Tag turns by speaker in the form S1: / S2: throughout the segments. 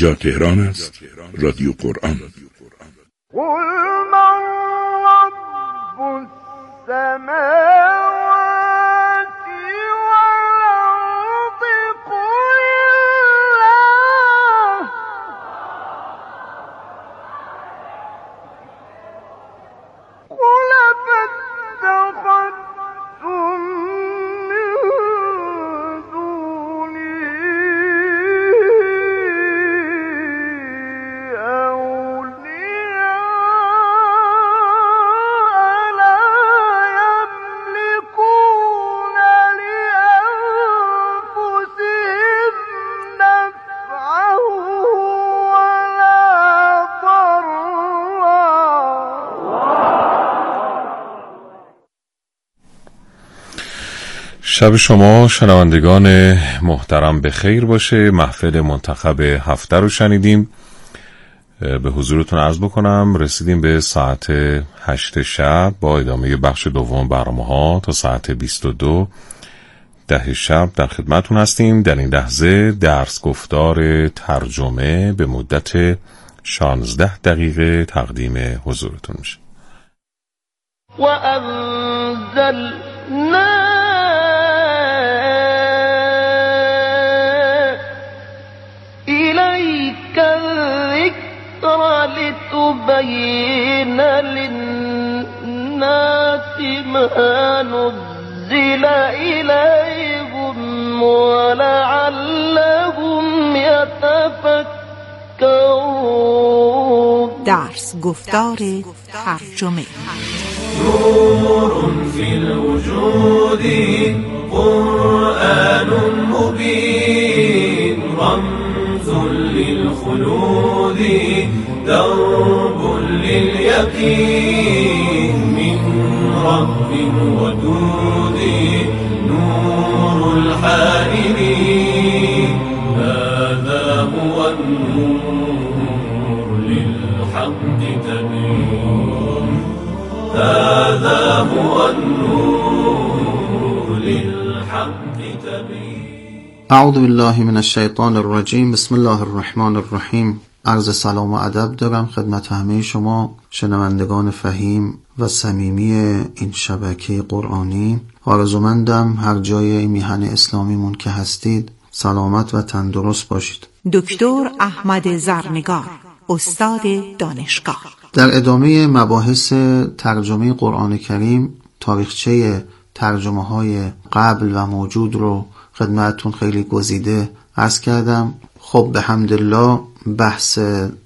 S1: اینجا تهران است، رادیو قرآن.
S2: قل من رب السماوات والأرض قل فاتخذتم من دونه أولياء لا يملكون لأنفسهم نفعا ولا ضرا.
S3: شب شما شنوندگان محترم به خیر باشه. محفل منتخب هفته رو شنیدیم. به حضورتون عرض بکنم رسیدیم به ساعت 8 شب با ادامه بخش دوم برنامه‌ها تا ساعت 22 10 شب در خدمتون هستیم. در این لحظه درس گفتار ترجمه به مدت 16 دقیقه تقدیم حضورتون میشه.
S2: وأنزلنا إليك الذكر لتبين للناس ما نزل إليهم ولعلهم يتفكرون.
S4: درس گفتار ترجمه.
S5: نور في الوجود قرآن مبين رمز للخلود درب لليقين من رب ودود نور الحائرين هذا هو النور للحق تبين هذا هو النور للحق تبين.
S6: اعوذ بالله من الشیطان الرجیم. بسم الله الرحمن الرحیم. عرض سلام و ادب دارم خدمت همه شما شنوندگان فهیم و صمیمی این شبکه قرآنی. آرزومندم هر جای میهن اسلامیمون که هستید سلامت و تندرست باشید.
S4: دکتر احمد زرنگار، استاد دانشگاه.
S6: در ادامه مباحث ترجمه قرآن کریم تاریخچه ترجمه های قبل و موجود رو خدمتتون خیلی گزیده عرض کردم. خب به حمدالله بحث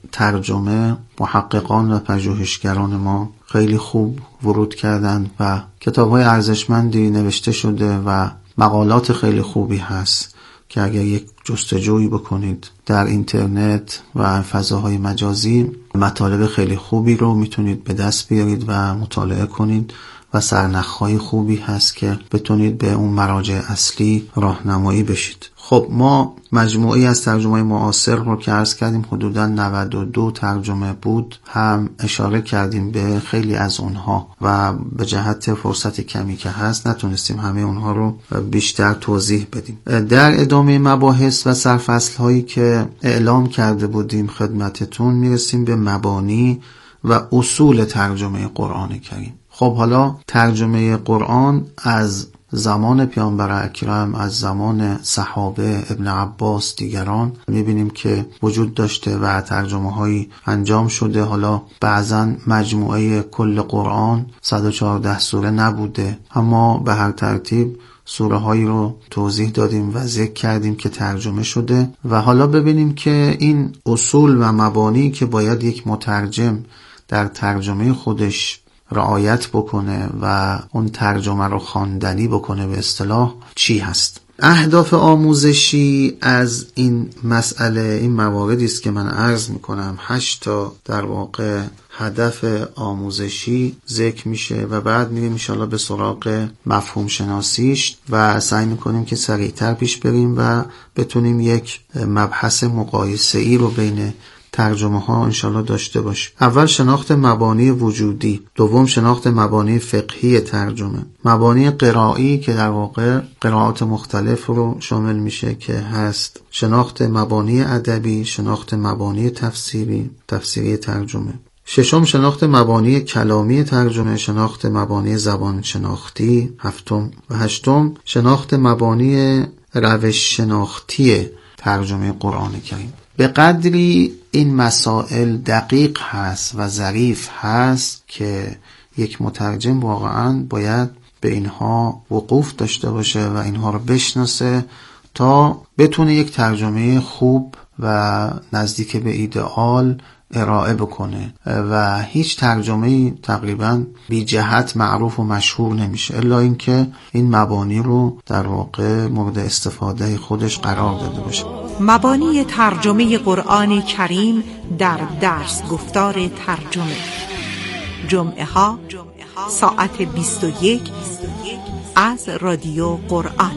S6: ترجمه محققان و پژوهشگران ما خیلی خوب ورود کردند و کتاب‌های ارزشمندی نوشته شده و مقالات خیلی خوبی هست که اگر یک جستجویی بکنید در اینترنت و فضاهای مجازی مطالب خیلی خوبی رو میتونید به دست بیارید و مطالعه کنید و سرنخ‌های خوبی هست که بتونید به اون مراجع اصلی راهنمایی بشید. خب ما مجموعی از ترجمه معاصر رو که عرض کردیم حدوداً 92 ترجمه بود، هم اشاره کردیم به خیلی از اونها و به جهت فرصت کمی که هست نتونستیم همه اونها رو بیشتر توضیح بدیم. در ادامه مباحث و سرفصل‌هایی که اعلام کرده بودیم خدمتتون میرسیم به مبانی و اصول ترجمه قرآن کریم. خب حالا ترجمه قرآن از زمان پیامبر اکرم، از زمان صحابه، ابن عباس، دیگران میبینیم که وجود داشته و ترجمه هایی انجام شده. حالا بعضا مجموعه کل قرآن 114 سوره نبوده، اما به هر ترتیب سوره هایی رو توضیح دادیم و ذکر کردیم که ترجمه شده. و حالا ببینیم که این اصول و مبانی که باید یک مترجم در ترجمه خودش رعایت بکنه و اون ترجمه رو خواندنی بکنه به اصطلاح چی هست. اهداف آموزشی از این مسئله این مواردی است که من عرض میکنم. 8 تا در واقع هدف آموزشی ذکر میشه و بعد میریم ان شاءالله به سراغ مفهوم شناسیش و سعی میکنیم که سریعتر پیش بریم و بتونیم یک مبحث مقایسه‌ای رو بین ترجمه ها انشالله داشته باش. اول شناخت مبانی وجودی، دوم شناخت مبانی فقهی ترجمه، مبانی قرایی که در واقع قرائات مختلف رو شامل میشه که هست، شناخت مبانی ادبی، شناخت مبانی تفسیری ترجمه. ششم شناخت مبانی کلامی ترجمه، شناخت مبانی زبان شناختی. هفتم و هشتم شناخت مبانی روش شناختی ترجمه قرآن کریم. به قدری این مسائل دقیق هست و ظریف هست که یک مترجم واقعاً باید به اینها وقوف داشته باشه و اینها رو بشناسه تا بتونه یک ترجمه خوب و نزدیک به ایدئال ارائه بکنه و هیچ ترجمه‌ای تقریباً بی جهت معروف و مشهور نمیشه الا اینکه این مبانی رو در واقع مورد استفاده خودش قرار داده باشه.
S4: مبانی ترجمه قرآن کریم در درس گفتار ترجمه، جمعه ها ساعت 21 از رادیو قرآن.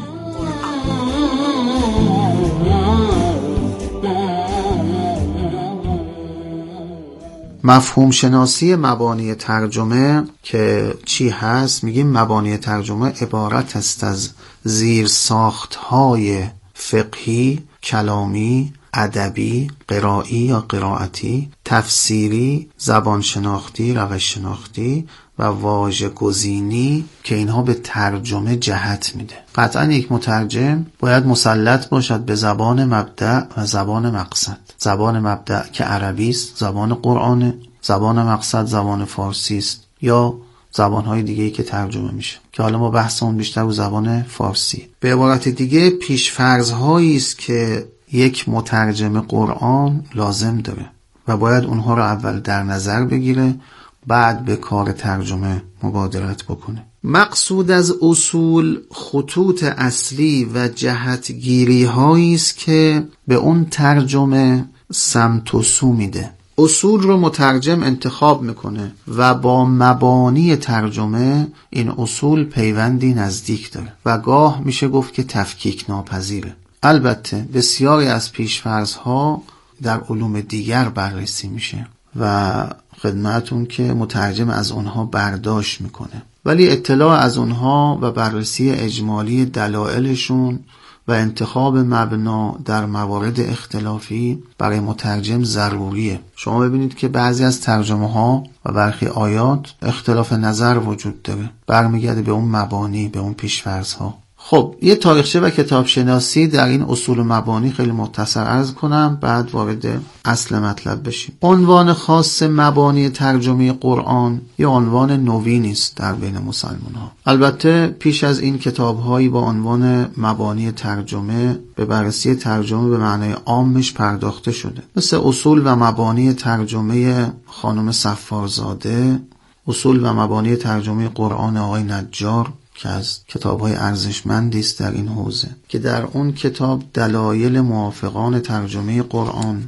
S6: مفهوم شناسی مبانی ترجمه که چی هست؟ میگیم مبانی ترجمه عبارت است از زیر ساخت‌های فقهی، کلامی، ادبی، قرایی یا قرائتی، تفسیری، زبان شناختی، روش شناختی و واژه گزینی که اینها به ترجمه جهت میده. قطعا یک مترجم باید مسلط باشد به زبان مبدأ و زبان مقصد. زبان مبدأ که عربی است، زبان قرآن، زبان مقصد زبان فارسی است یا زبان‌های دیگه‌ای که ترجمه میشه که حالا ما بحثمون بیشتر رو زبان فارسی. به عبارت دیگه پیش‌فرض‌هایی است که یک مترجم قرآن لازم داره و باید اونها رو اول در نظر بگیره، بعد به کار ترجمه مبادرت بکنه. مقصود از اصول خطوط اصلی و جهتگیری هایی است که به اون ترجمه سمت و سو میده. اصول رو مترجم انتخاب میکنه و با مبانی ترجمه این اصول پیوندی نزدیک داره و گاه میشه گفت که تفکیک ناپذیره. البته بسیاری از پیش‌فرض‌ها در علوم دیگر بررسی میشه و خدمتون که مترجم از اونها برداشت میکنه، ولی اطلاع از اونها و بررسی اجمالی دلایلشون و انتخاب مبنا در موارد اختلافی برای مترجم ضروریه. شما ببینید که بعضی از ترجمه ها و برخی آیات اختلاف نظر وجود داره، برمیگرده به اون مبانی، به اون پیش‌فرض ها. خب یه تاریخچه و کتاب شناسی در این اصول و مبانی خیلی مختصر عرض کنم، بعد وارد اصل مطلب بشیم. عنوان خاص مبانی ترجمه قرآن یه عنوان نوینی است در بین مسلمان ها. البته پیش از این کتاب‌هایی با عنوان مبانی ترجمه به بررسی ترجمه به معنای عامش پرداخته شده، مثل اصول و مبانی ترجمه خانم صفارزاده، اصول و مبانی ترجمه قرآن آقای نجار که از کتاب‌های ارزشمندی است در این حوزه، که در اون کتاب دلایل موافقان ترجمه قرآن،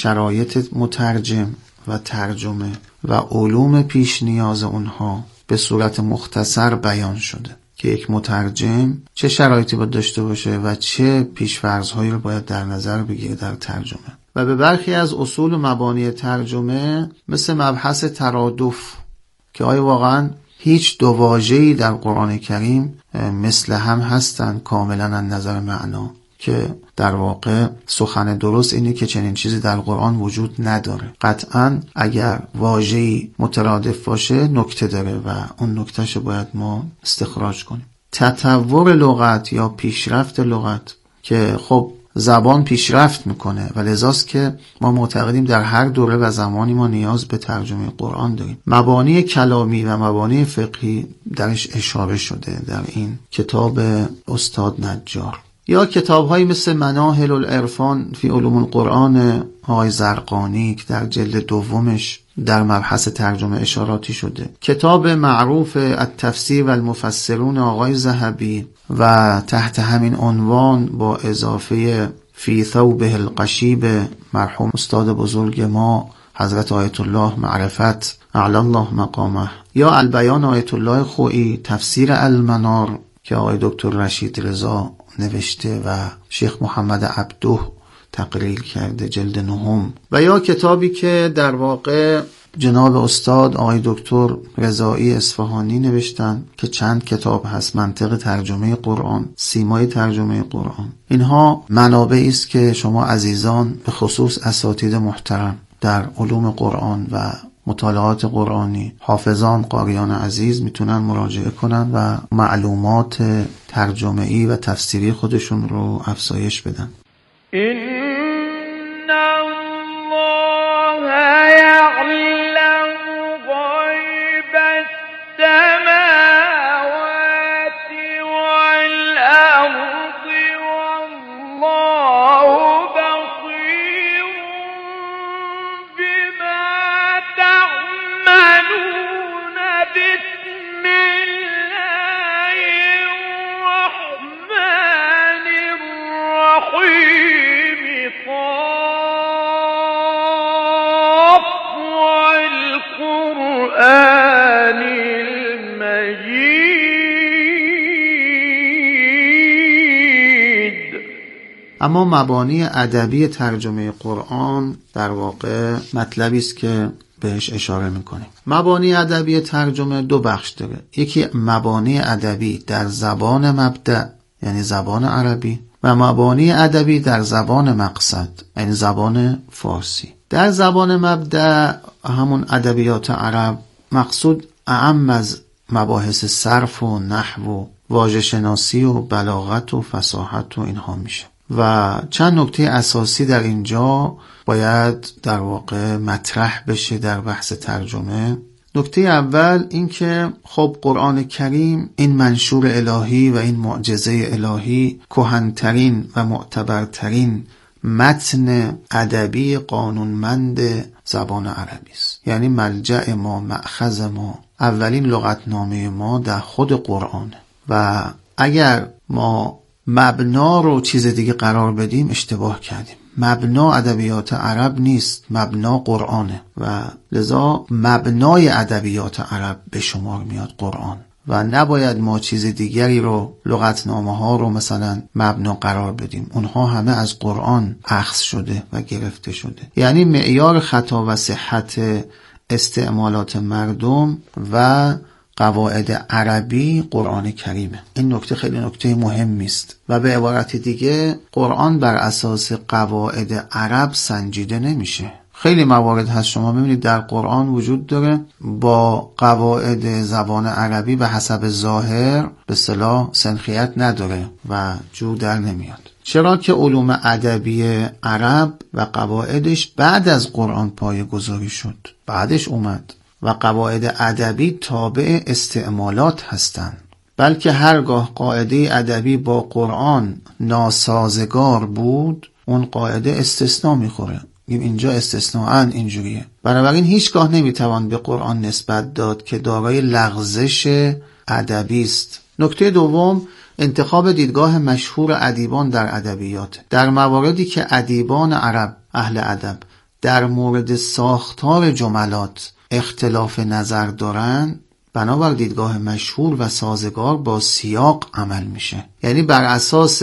S6: شرایط مترجم و ترجمه و علوم پیش نیاز اونها به صورت مختصر بیان شده که یک مترجم چه شرایطی باید داشته باشه و چه پیش‌فرض‌هایی رو باید در نظر بگیره در ترجمه. و به برخی از اصول و مبانی ترجمه مثل مبحث ترادف که آیا واقعاً هیچ دو واژه‌ای در قرآن کریم مثل هم هستند کاملا از نظر معنا، که در واقع سخن درست اینه که چنین چیزی در قرآن وجود نداره. قطعاً اگر واژه‌ای مترادف باشه نکته داره و اون نکتهش باید ما استخراج کنیم. تطور لغت یا پیشرفت لغت که خب زبان پیشرفت میکنه و لذاست که ما معتقدیم در هر دوره و زمانی ما نیاز به ترجمه قرآن داریم. مبانی کلامی و مبانی فقهی درش اشاره شده در این کتاب استاد نجار، یا کتاب‌هایی مثل مناهل العرفان فی علوم القرآن آقای زرقانی که در جلد دومش در مبحث ترجمه اشاراتی شده، کتاب معروف التفسیر و المفسرون آقای ذهبی و تحت همین عنوان با اضافه فی ثوبه القشیب مرحوم استاد بزرگ ما حضرت آیت الله معرفت اعلی الله مقامه، یا البیان آیت الله خویی تفسیر المنار که آقای دکتر رشید رضا نوشته و شیخ محمد عبده تقریر کرده، جلد 9. و یا کتابی که در واقع جناب استاد آقای دکتر رضایی اصفهانی نوشتن که چند کتاب هست، منطق ترجمه قرآن، سیمای ترجمه قرآن. اینها منابعی است که شما عزیزان به خصوص اساتید محترم در علوم قرآن و مطالعات قرآنی، حافظان، قاریان عزیز میتونن مراجعه کنن و معلومات ترجمه‌ای و تفسیری خودشون رو افزایش بدن.
S2: إن الله يعلم غيب السماوات والأرض والله بصير بما تعملون. بسم الله الرحمن الرحيم. قاف والقرآن المجيد.
S6: اما مبانی ادبی ترجمه قرآن در واقع مطلبی است که بهش اشاره میکنیم. مبانی ادبی ترجمه دو بخش داره. یکی مبانی ادبی در زبان مبدأ یعنی زبان عربی و مبانی ادبی در زبان مقصد یعنی زبان فارسی. در زبان مبدأ همون ادبیات عرب مقصود اعم از مباحث صرف و نحو و واژه شناسی و بلاغت و فصاحت و اینها میشه و چند نکته اساسی در اینجا باید در واقع مطرح بشه در بحث ترجمه. نکته اول این که خب قرآن کریم این منشور الهی و این معجزه الهی کهن‌ترین و معتبرترین متن ادبی قانونمند زبان عربی است. یعنی ملجأ ما، مأخذ ما، اولین لغتنامه ما در خود قرآنه و اگر ما مبنا رو چیز دیگه قرار بدیم اشتباه کردیم. مبنا ادبیات عرب نیست، مبنا قرآنه و لذا مبنای ادبیات عرب به شمار میاد قرآن و نباید ما چیز دیگری رو، لغتنامه ها رو مثلا مبنا قرار بدیم. اونها همه از قرآن اخذ شده و گرفته شده. یعنی معیار خطا و صحت استعمالات مردم و قواعد عربی قرآن کریمه. این نکته خیلی نکته مهمی است و به عبارت دیگه قرآن بر اساس قواعد عرب سنجیده نمیشه. خیلی موارد هست شما ببینید در قرآن وجود داره با قواعد زبان عربی به حسب ظاهر به اصطلاح سنخیت نداره و جو در نمیاد. چرا که علوم ادبی عرب و قواعدش بعد از قرآن پایه‌گذاری شد، بعدش اومد و قواعد ادبی تابع استعمالات هستند. بلکه هرگاه قاعده ادبی با قرآن ناسازگار بود اون قاعده استثناء میخوره. اینجا استثناءً اینجوریه. بنابراین هیچگاه نمیتوان به قرآن نسبت داد که دارای لغزش ادبی است. نکته دوم انتخاب دیدگاه مشهور ادیبان در ادبیات. در مواردی که ادیبان عرب اهل ادب در مورد ساختار جملات اختلاف نظر دارن، بنابر دیدگاه مشهور و سازگار با سیاق عمل میشه. یعنی بر اساس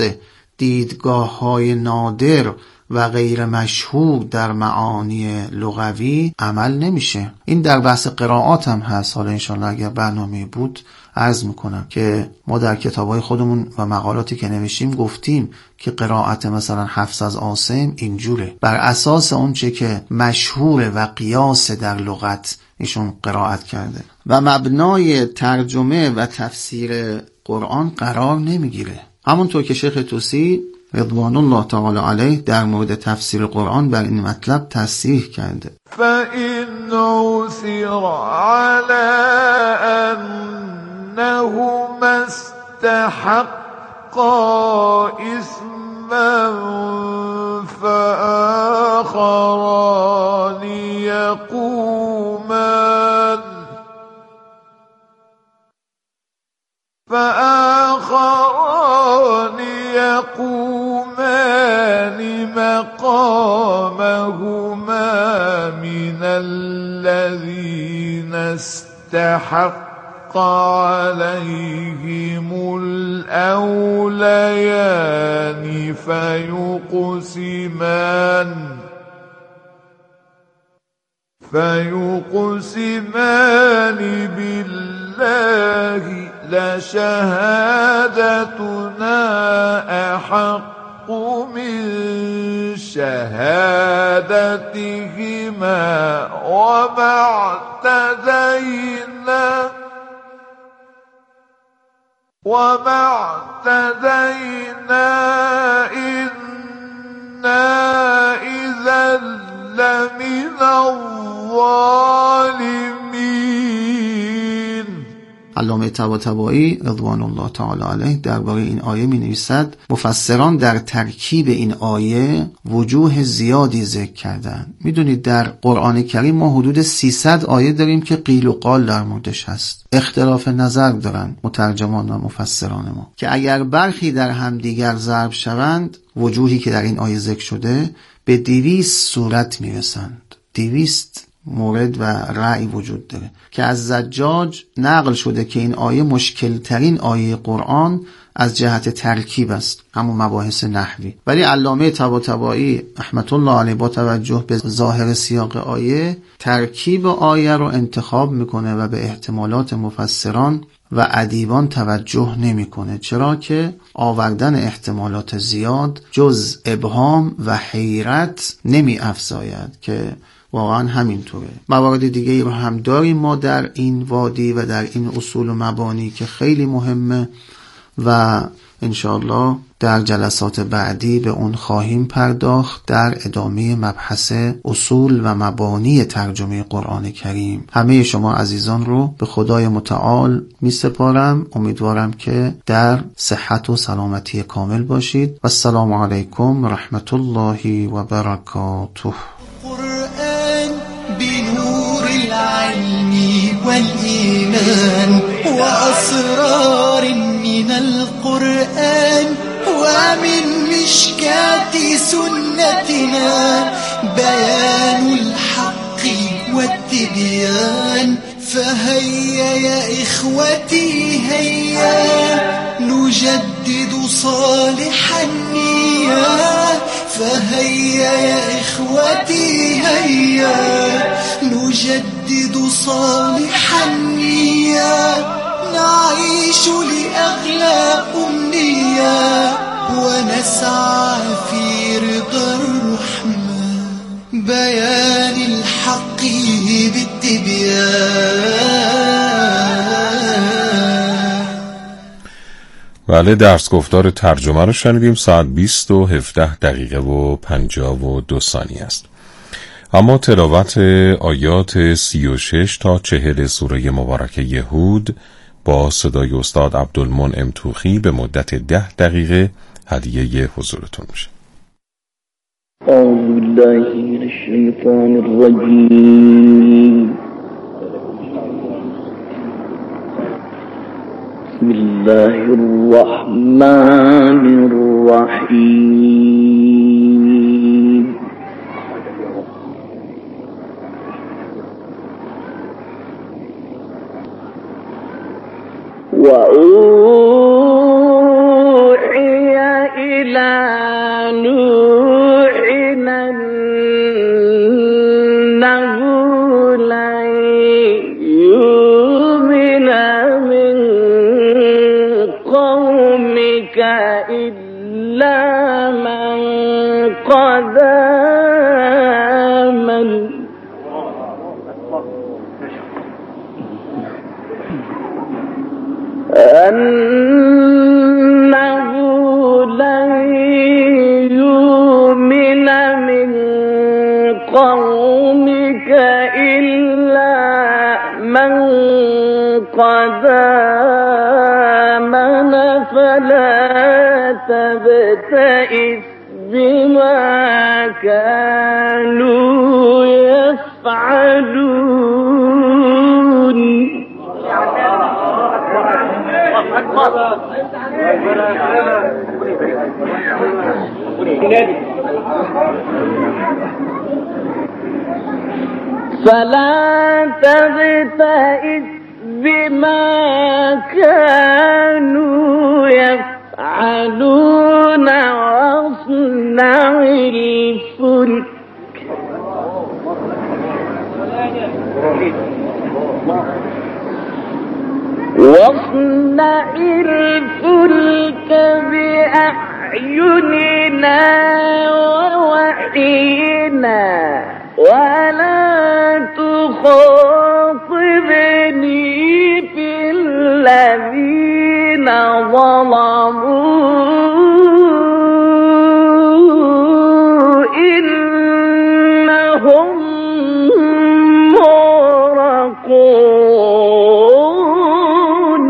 S6: دیدگاه‌های نادر و غیر مشهور در معانی لغوی عمل نمیشه. این در بحث قرائات هم هست. حالا انشاءالله اگر برنامه بود عرض میکنم که ما در کتابای خودمون و مقالاتی که نوشتیم گفتیم که قرائت مثلا حفص از عاصم اینجوره، بر اساس اون چه که مشهوره و قیاس در لغت ایشون قرائت کرده و مبنای ترجمه و تفسیر قرآن قرار نمیگیره. همونطور که شیخ طوسی رضوان الله تعالی علیه در مورد تفسیر قرآن بر این مطلب تصریح کرده.
S7: فَإِنْ عُثِرَ عَلَىٰ أَنَّهُمَا اسْتَحَقَّا إِثْمًا فَآخَرَانِ يقومان مقامهما من الذين استحق عليهم الأوليان فيقسمان بالله لشهادتنا أحق من شهادتهما وما اعتدينا إنا إذا لمن الظالمين.
S6: علامه طباطبایی رضوان الله تعالی علیه درباره این آیه می نویسد: مفسران در ترکیب این آیه وجوه زیادی ذکر کردند. میدونید در قرآن کریم ما حدود 300 آیه داریم که قیل و قال در موردش هست، اختلاف نظر دارن مترجمان و مفسران ما که اگر برخی در همدیگر ضرب شوند، وجوهی که در این آیه ذکر شده به 200 صورت میرسند. 200 مورد و رأی وجود داره که از زجاج نقل شده که این آیه مشکل ترین آیه قرآن از جهت ترکیب است، همون مباحث نحوی. ولی علامه طباطبایی رحمت الله علیه با توجه به ظاهر سیاق آیه ترکیب آیه رو انتخاب میکنه و به احتمالات مفسران و ادیبان توجه نمیکنه. چرا که آوردن احتمالات زیاد جز ابهام و حیرت نمی افزاید که واقعا همینطوره. موارد دیگه رو هم داریم ما در این وادی و در این اصول و مبانی که خیلی مهمه و انشاءالله در جلسات بعدی به اون خواهیم پرداخت در ادامه مبحث اصول و مبانی ترجمه قرآن کریم. همه شما عزیزان رو به خدای متعال می سپارم. امیدوارم که در صحت و سلامتی کامل باشید و السلام علیکم رحمت الله و برکاته.
S8: بنور العلم والإيمان وأسرار من القرآن ومن مشكاة سنتنا بيان الحق والتبيان. فهيا يا إخوتي هيا نجدد صالح النية. فهيا يا إخوتي هيا نجدد صالح النية. نعيش لأغلى أمنية ونسعى في رضا الرحمن بيان الحق بالتبيان.
S3: بله، درس گفتار ترجمه رو شنیدیم. ساعت 20:17:52 است. اما تلاوت آیات 36 تا 40 سوره مبارکه هود با صدای استاد عبدالمنعم توخی به مدت 10 دقیقه هدیه حضورتون میشه.
S9: اعوذ بالله من الشیطان الرجیم. بسم الله الرحمن الرحیم. وأوحي إلى نوح أنه لن يؤمن من قومك إلا من قد آمن. أنه لن يؤمن من قومك إلا من قد آمن فلا تبتئس بما كانوا يفعلون. فلا تبتئس بما كانوا يفعلون واصنع الفلك بأعيننا ووحينا ولا تخاطبني في الذين ظلموا إنهم مغرقون.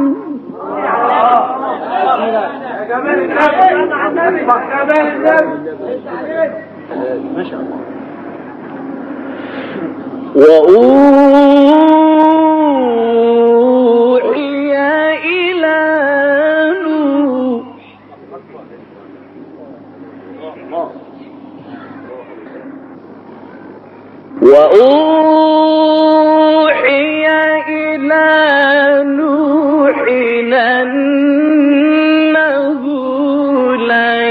S9: وأوحي إلى نوح أنه لن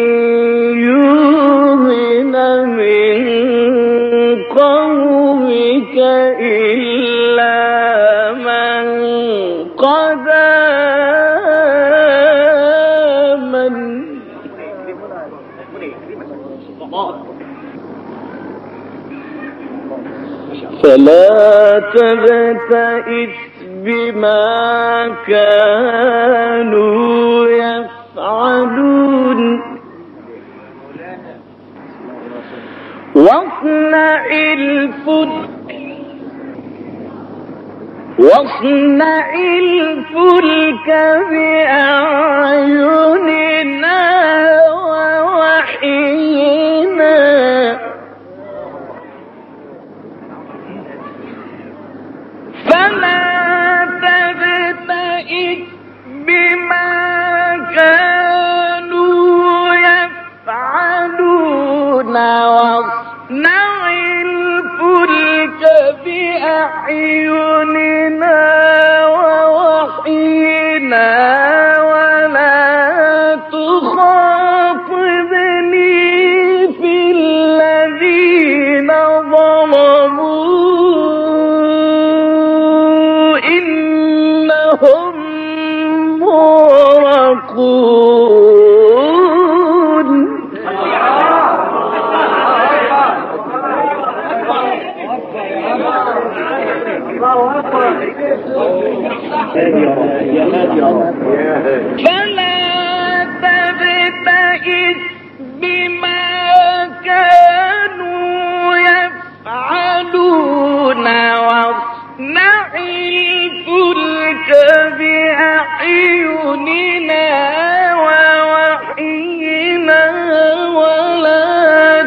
S9: يؤمن من قومك إلا من قد آمن فلا تبتئس بما كانوا يفعلون واصنع الفلك بأعيننا ووحينا فلا تبتئس بما كانوا يفعلون واصنع الفلك بأعيننا ووحينا ولا تخاطبني في الذين ظلموا إنهم مغرقون. فلا تبتئس بما كانوا يفعلون واصنع الفلك بأعيننا ووحينا ولا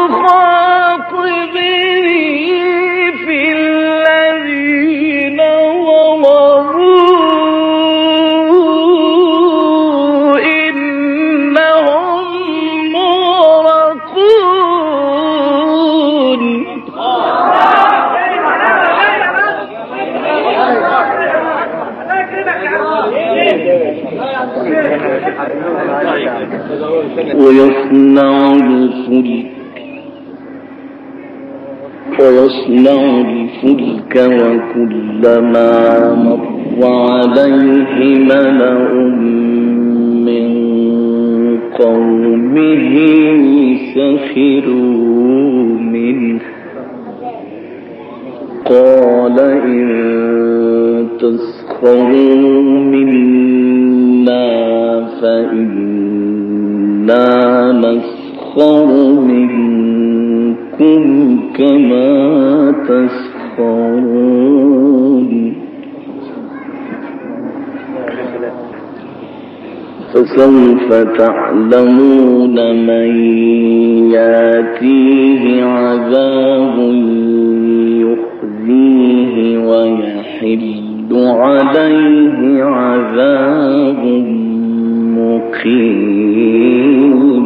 S9: تخاطبني في الذين ظلموا إنهم مغرقون. ويصنع الفلك وكلما مر عليه ملأ من قومه سخروا منه قال إن تسخروا منا فإنا نسخر منكم كما تسخرون فسوف تعلمون من ياتيه عذاب يخزيه ويحل عليه عذاب مقيم.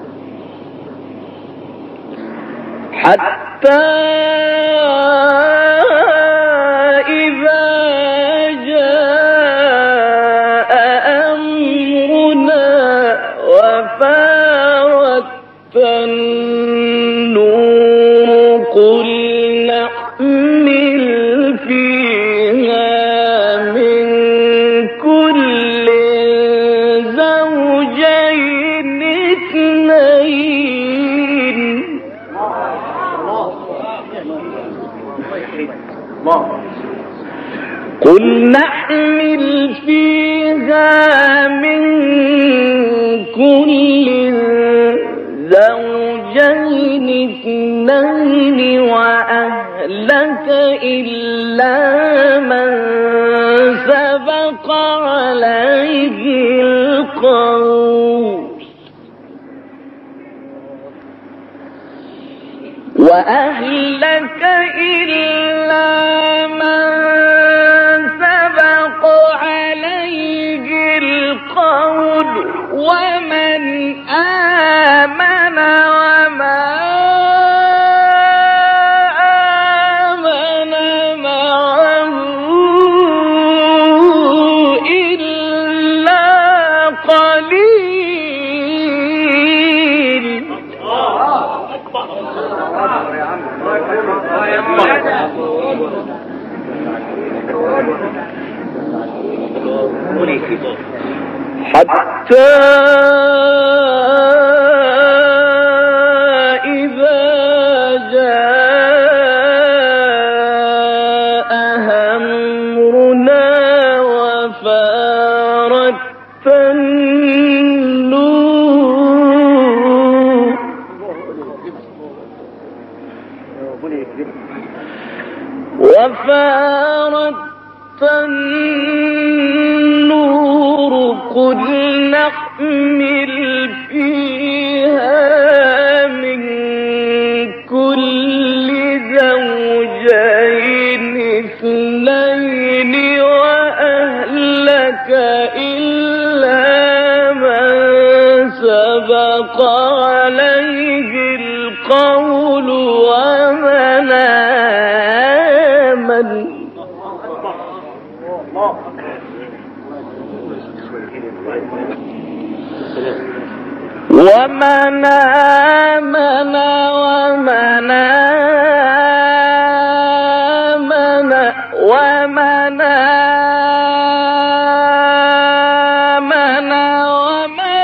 S9: حتى قل نحمل فيها من كل زوجين اثنين قل نحمل فيها من كل زوجين اثنين وأهلك إلا من سبق عليه القول وأهلك إلا من سبق عليه القول ومن آمن وما آمن معه إلا قليل حتى إذا جاء أمرنا وفارت النور قل نحمل فيها من كل زوجين اثنين وأهلك إلا من سبق عليه القول ومن آمن ومن آمن ومن آمن ومن آمن وما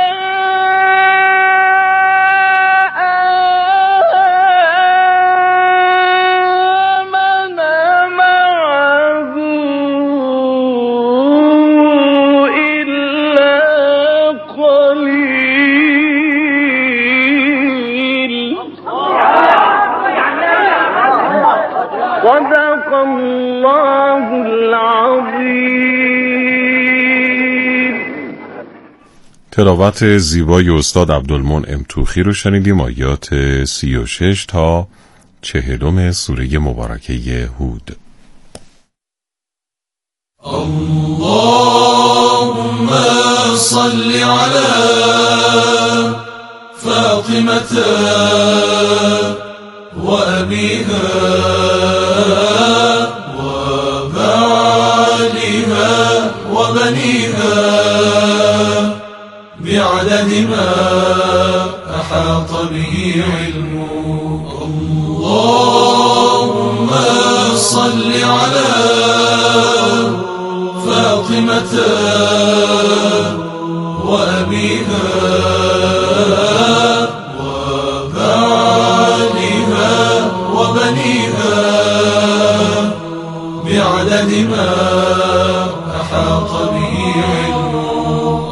S9: آمن معه إلا قليل. صدق الله العظيم.
S3: تلاوت زیبای استاد عبدالمنعم توخی رو شنیدیم. آیات 36 تا 40 سوره مبارکه هود.
S5: اللهم صل على فاطمة وأبيها وبعلها وبنيها بعدد ما أحاط به علمه. اللهم صل على فاطمة وأبيها وبعلها وبنيها بعدد ما أحاط به علمه.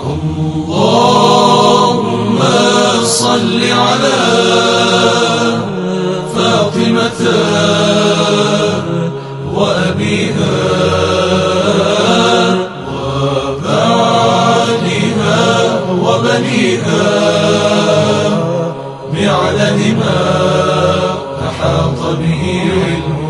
S5: اللهم صل على فاطمة وأبيها وبعلها وبنيها بعدد ما أحاط به علمه.